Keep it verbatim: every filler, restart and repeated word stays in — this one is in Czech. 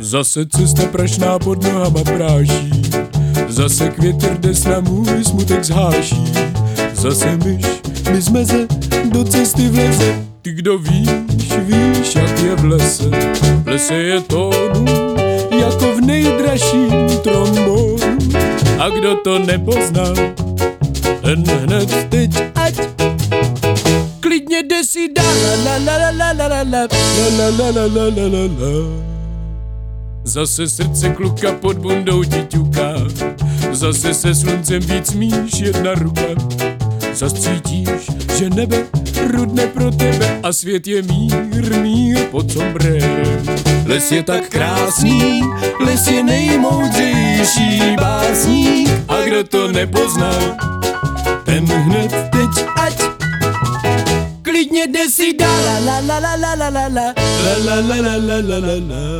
Zase cesta prašná pod nohama práší, zase květr des na můj smutek zháší. Zase myš mi z meze do cesty vleze. Ty kdo víš, víš, jak je v lese. V lese je tónu, jako v nejdražším trombonu. A kdo to nepoznal, ten hned teď ať klidně jde si dál. La la la la la la la la la la la la la la. Zase srdce kluka pod bundou ti ťuká, zase se sluncem víc míš jedna ruka. Zas cítíš, že nebe rudne pro tebe a svět je mír, mír pod sombrérem. Les je tak krásný, les je nejmoudřejší básník. A kdo to nepoznal, ten hned teď ať klidně jde si dál. La la la la la la la la la la la la la la.